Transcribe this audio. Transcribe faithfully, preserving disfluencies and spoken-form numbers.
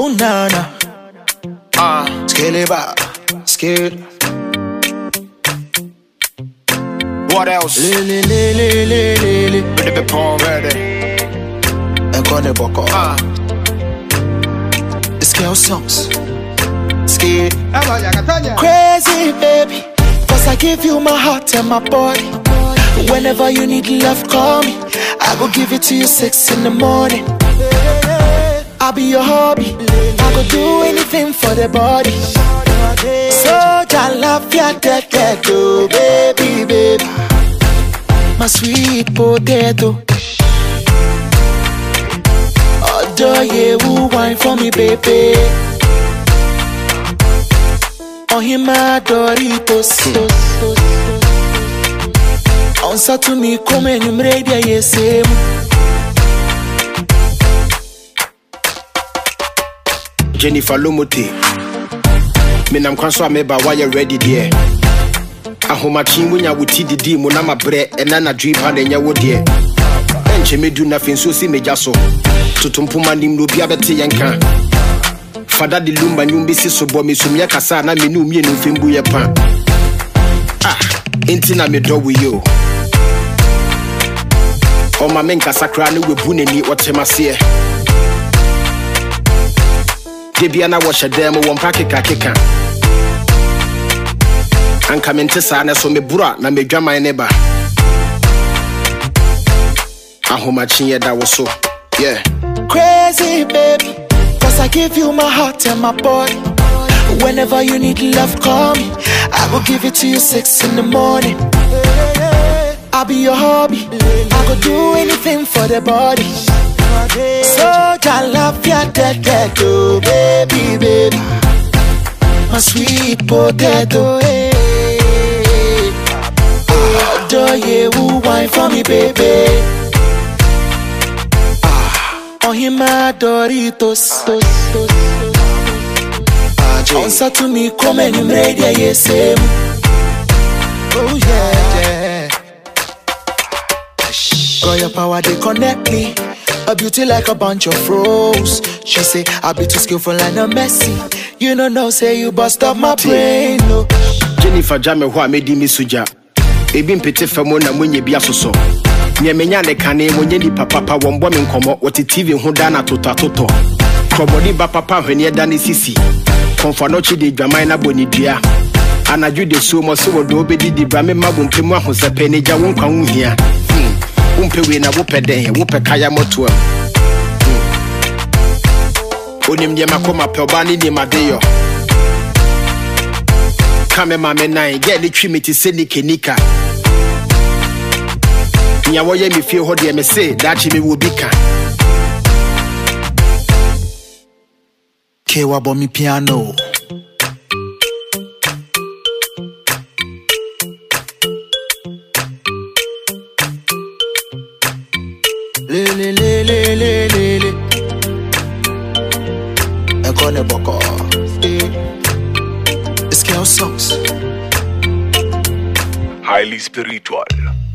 Ooh, nana. Ah, uh, scale back, scared. What else? Lily, lily, lily, lily. With the pawn ready. I'm gonna buckle. Ah, the scale songs. Scared. Crazy, baby. Cause I give you my heart and my body. Whenever you need love, call me. I will give it to you six in the morning. I'll be your hobby. I will do anything for the body. So I love ya, that ghetto, baby, baby. My sweet potato. Adore you, who wine for me, baby. Oh, him my Doritos. Answer to me, come and you ready, yes, Jennifer Lomote. Me nam kwan so ameba why you ready there. Ahomachi munya wuti didi mu na mabre ena na dwi pa na nya wo de. Enche medu na fenso si meja so. Tutumpuma nim no bia bete yenka. Fada de lumba nyumbi si so bo me sumya kasa na me nu mie no fembu ye pa. Ah, enti na me do we yo. O ma menka sakra ne webu nani otemase. Debia na washa dem won pakeka keka. Anka mente sa na so me bura na me dwaman ne ba. Ahomachi ye da wo so. Yeah. Crazy, baby. Cause I give you my heart and my body. Whenever you need love, call me. I will give it to you six in the morning. I'll be your hobby. I will do anything for the body. So I love ya, that ghetto, baby, baby. My sweet potato, hey. Adore you, who wine for me, baby. Oh, him my Doritos. Answer to me, come and you ready, yes, oh yeah, yeah. Got your power, they connect me. A beauty like a bunch of rose. She say, I'll be too skillful and a messy. You don't know, say you bust up my brain, no. Jennifer Jame wa medi mi suja. Ebi mpete famo na mwenye bia soso. Nye menya ne kane mwenye ni papa wombo me nkomo. Wati T V hunda na toto toto. Krobodi ba papa hwenye dani sisi. Konfano chidi dwamai na boni dua. Anaju de so mo so wodo obedi di bra me mabu mpemu ahosepe ne ja wonkwa unhia. Umpe we na wope den wope kaya moto. Onim de makoma pe oba ni ni madeyo. Kame mame nine get the trimity se ni kenika. Nya wo ye me fie ho de me say that me will be ka. Kewa bo mi piano. Le le le le le le le. I gonna boko. Scale songs. Highly spiritual.